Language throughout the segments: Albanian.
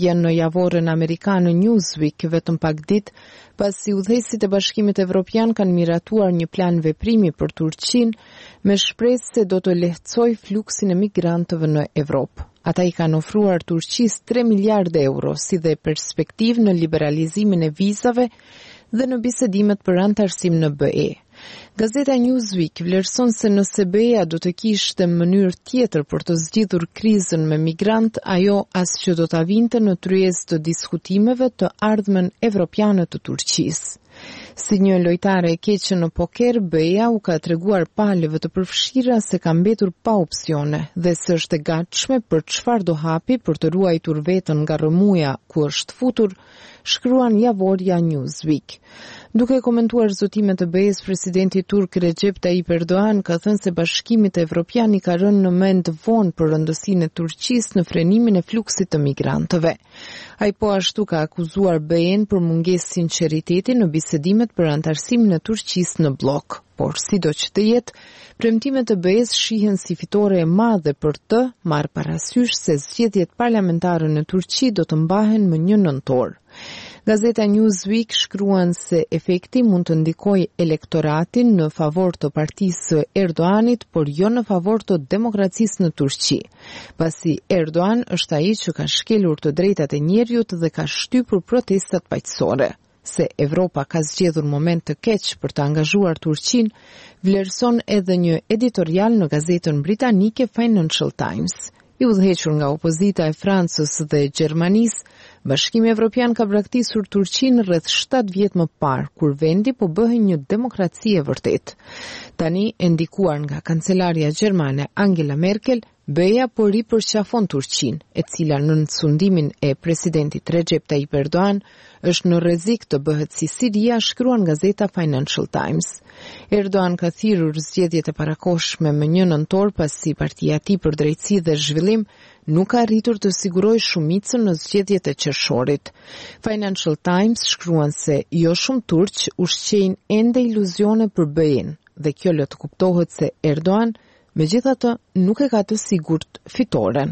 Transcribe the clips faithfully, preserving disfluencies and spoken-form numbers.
vjen në javorën amerikanë Newsweek vetëm pak ditë pasi udhëheqësit e Bashkimit Evropian kanë miratuar një plan veprimi për Turqinë me shpresë se do të lehtësojë fluksin e migrantëve në Evropë. Ata i kanë ofruar Turqisë tre miliardë euro si dhe perspektivë në liberalizimin e vizave dhe në bisedimet për antarësim në B E. Gazeta Newsweek vlerëson se nëse B E-a do të kishte mënyrë tjetër për të zgjidhur krizën me migrant, ajo as që do ta vinte në tryezë të diskutimeve të ardhmen evropiane të Turqisë. Si një lojtare e keqe në poker, B E-a u ka treguar palëve të përfshira se ka mbetur pa opsione dhe se është e gatshme për çfarë do hapi për të ruajtur veten nga rrëmuja ku është futur, shkruan javorja Newsweek. Duke komentuar zotimet e B E-s, presidenti turk Recep Tayyip Erdogan ka thënë se Bashkimi Evropian i ka rënë në mend vonë për rëndësinë e Turqisë në frenimin e fluksit të migrantëve. Ai po ashtu ka akuzuar B E-n për mungesë sinqeriteti në bisedimet për antarësimin e Turqisë në blok. Por sido që të jetë, premtimet e B E-s shihen si fitore e madhe për të, marrë parasysh se zgjedhjet parlamentare në Turqi do të mbahen më një nëntor. Gazeta Newsweek shkruan se efekti mund të ndikojë elektoratin në favor të partisë së Erdoganit, por jo në favor të demokracisë në Turqi, pasi Erdogan është ai që ka shkelur të drejtat e njerëzit dhe ka shtypur protestat paqësore. Se Evropa ka zgjedhur moment të keq për të angazhuar Turqinë, vlerëson edhe një editorial në gazetën britanike Financial Times. I udhëhequr nga opozita e Francës dhe Gjermanisë, Bashkimi Evropian ka braktisur Turqinë rreth shtatë vjet më parë, kur vendi po bëhej një demokraci e vërtetë. Tani, e ndikuar nga kancelaria gjermane Angela Merkel, B E-a po ripërqafon Turqinë, e cila në sundimin e presidentit Recep Tayyip Erdogan është në rrezik të bëhet si Siria, shkruan gazeta Financial Times. Erdogan ka thirrur zgjedhjet e parakohshme më një nëntor pasi partia e tij për drejtësi dhe zhvillim nuk ka arritur të sigurojë shumicën në zgjedhjet e qershorit. Financial Times shkruan se jo shumë turq ushqejnë ende iluzione për B E-n dhe kjo lë të kuptohet se Erdogan megjithatë nuk e ka të sigurt fitoren.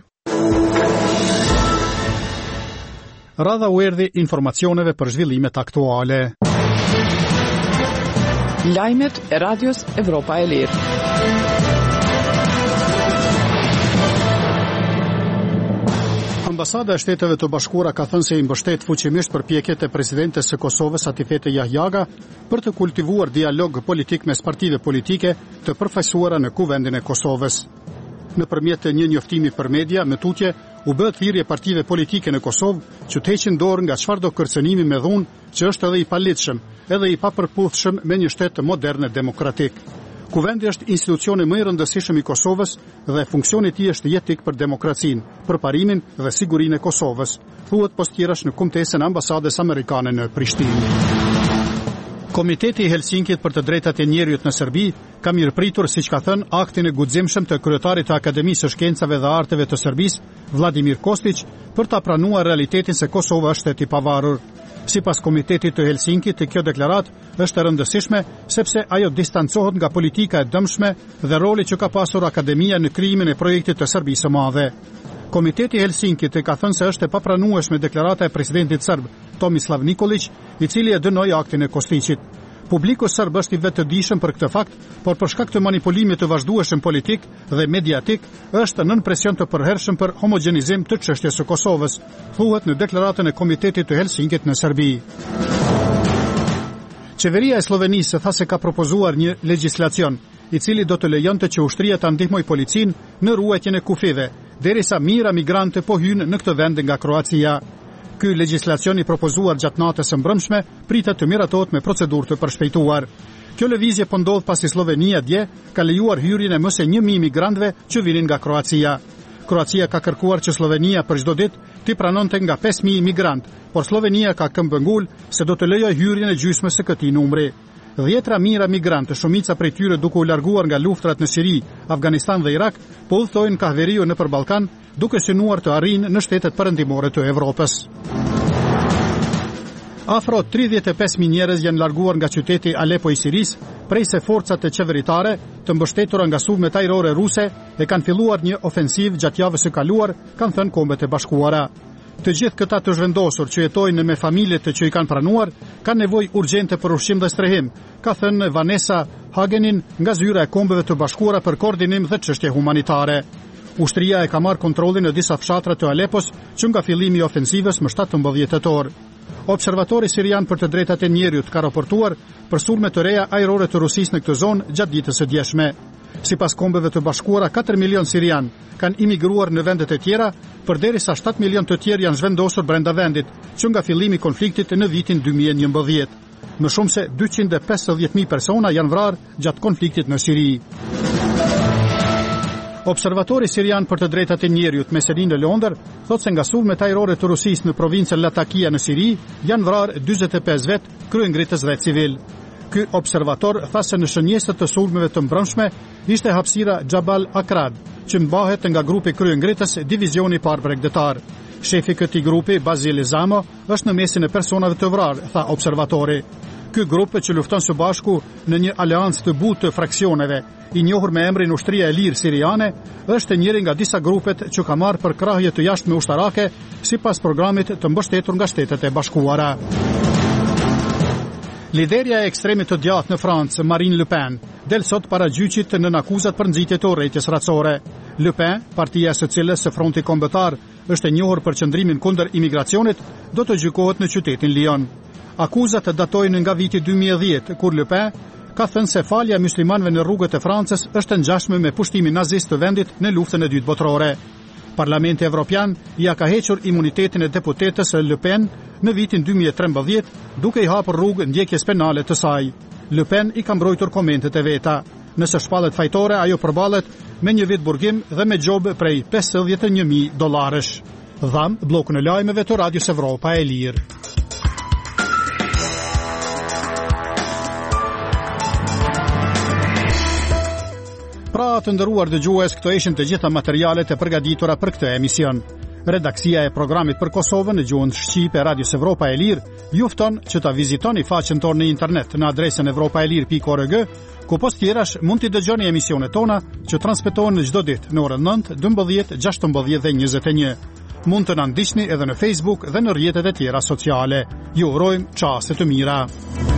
Radha u erdhi informacioneve për zhvillimet aktuale. Lajmet e Radios Evropa e Lirë. Ambasada e Shteteve të Bashkuara ka thënë se i mbështet fuqimisht përpjekjet e presidentes së Kosovës Atifete Jahjaga për të kultivuar dialog politik mes partive politike të përfaqësuara në Kuvendin e Kosovës. Nëpërmjet një njoftimi për media, me tutje u bë thirrje partive politike në Kosovë që të heqin dorë nga çfarëdo kërcënimi me dhunë që është edhe i palitshëm, edhe i papërputhshëm me një shtet modern e demokratik. Kuvendi është institucioni më i rëndësishëm i Kosovës dhe funksioni i tij është jetik për demokracinë, përparimin dhe sigurinë e Kosovës, thuhet postjerash në kumtesën e ambasadës amerikane në Prishtinë. Komiteti i Helsinkit për të drejtat e njerëzit në Serbi ka mirëpritur, siç ka thënë, aktin e guximshëm të kryetarit të Akademisë së Shkencave dhe Arteve të Serbisë, Vladimir Kostić, për ta pranuar realitetin se Kosova është shtet i pavarur. Sipas Komitetit të Helsinkit, kjo deklaratë është e rëndësishme sepse ajo distancohet nga politika e dëmshme dhe roli që ka pasur Akademia në krijimin e projektit të Serbisë së Madhe. Komiteti i Helsinkit ka thënë se është e papranueshme deklarata e presidentit serb Tomislav Nikolić, i cili e dënoi aktin e Kostićit. Publiku serb është i vetëdijshëm për këtë fakt, por për shkak të manipulimit të vazhdueshëm politik dhe mediatik, është nën presion të përhershëm për homogenizim të çështjes së Kosovës, thuhet në deklaratën e Komitetit të Helsinkit në Serbi. Qeveria e Slovenisë tha se ka propozuar një legjislacion i cili do të lejonte që ushtria ta ndihmojë policinë në ruajtjen e kufive, derisa mijëra migrante po hyjnë në këtë vend nga Kroacia. Ky legjislacion i propozuar gjatë natës së mbrëmshme pritet të miratohet me procedurë të përshpejtuar. Kjo lëvizje po ndodh pasi Slovenia dje ka lejuar hyrjen e më së një mijë migrantëve që vinin nga Kroacia. Kroacia ka kërkuar që Slovenia për çdo ditë t'i pranonte nga pesë mijë migrantë, por Slovenia ka këmbëngul se do të lejojë hyrjen e gjysmës së këtij numri. Dhjetra mijëra migrantë, shumica prej tyre duke u larguar nga luftrat në Siri, Afganistan dhe Irak, po udhtojnë Kahveriu nëpër Ballkan, duke synuar të arrijnë në shtetet perëndimore të Evropës. Afro tridhjetë e pesë mijë njerëz janë larguar nga qyteti Aleppo i Siris, prej se forcat e qeveritare, të mbështetura nga sulmet ajrore ruse, e kanë filluar një ofensiv gjatë javës së kaluar, kanë thënë Kombet e Bashkuara. Të gjithë këta të zhvendosur që jetojnë me familjet që i kanë pranuar, kanë nevojë urgjente për ushqim dhe strehim, ka thënë Vanessa Hagenin nga zyra e Kombeve të Bashkuara për koordinim dhe çështje humanitare. Ushtria e ka marrë kontrollin në disa fshatra të Alepos që nga fillimi i ofensivës më shtatëmbëdhjetë tetor. Observatori sirian për të drejtat e njerëzit ka raportuar për sulme të reja ajrore të Rusisë në këtë zonë gjatë ditës së djeshme. Sipas Kombeve të Bashkuara, katër milion sirian kanë imigruar në vendet e tjera, përderisa shtat milion të tjerë janë zhvendosur brenda vendit, që nga fillimi i konfliktit në vitin dy mijë e njëmbëdhjetë. Më shumë se dyqind e pesëdhjetë mijë persona janë vrarë gjatë konfliktit në Siri. Observatori sirian për të drejtat e njerëzit Meselin në Londër thotë se nga sulmet ajrore të Rusisë në provincën Latakia në Siri janë vrarë dyzet e pesë vet kryengritës dhe civil. Ky observator tha se në shënjesët të sulmeve të mbrëmshme ishte hapësira Jabal Akrad, që mbahet nga grupi kryengritës divizioni parë bregdetar. Shefi këtij grupi, Bazil Zamo, është në mesin e personave të vrarë, tha observatori. Ky grup që lufton së bashku në një aleancë të butë të fraksioneve, i njohur me emrin Ushtria e Lirë Siriane, është njëri nga disa grupet që ka marrë për krahje të jashtme ushtarake sipas programit të mbështetur nga Shtetet e Bashkuara. Liderja e ekstremit të djathtë në Francë, Marine Le Pen, del sot para gjyqit në akuzat për nxitje të urrëties racore. Le Pen, partia së cilës së Fronti Kombëtar është e njohur për qëndrimin kundër imigracionit, do të gjykohet në qytetin Lyon. Akuzat datojnë nga viti dy mijë e dhjetë, kur Le Pen ka thënë se falja e muslimanëve në rrugët e Francës është ngjashme me pushtimin nazist të vendit në luftën e dytë botërore. Parlamenti Evropian ja ka hequr imunitetin e deputetës Le Pen në vitin dy mijë e trembëdhjetë, duke i hapur rrugë ndjekjes penale të saj. Le Pen i ka mbrojtur komentet e veta. Nëse shpallet fajtore, ajo përballet me një vit burgim dhe me gjobë prej pesëdhjetë e një mijë dollarësh. Dham bllokun e lajmeve të Radios Evropa e Lirë. Pra të ndëruar dëgjues, këto ishin të gjitha materialet e përgatitura për këtë emision. Redaksia e programit për Kosovën në gjuhën shqipe e Radios Evropa e Lirë ju fton që ta vizitoni faqen tonë në internet në adresën evropaelir pikë org, ku post tjerash mund t'i dëgjoni emisionet tona që transmetohen në çdo ditë në orën nëntë, dymbëdhjetë, gjashtëmbëdhjetë dhe njëzet e një. Mund të na ndiqni edhe në Facebook dhe në rrjetet e tjera sociale. Ju urojmë çaste të mira.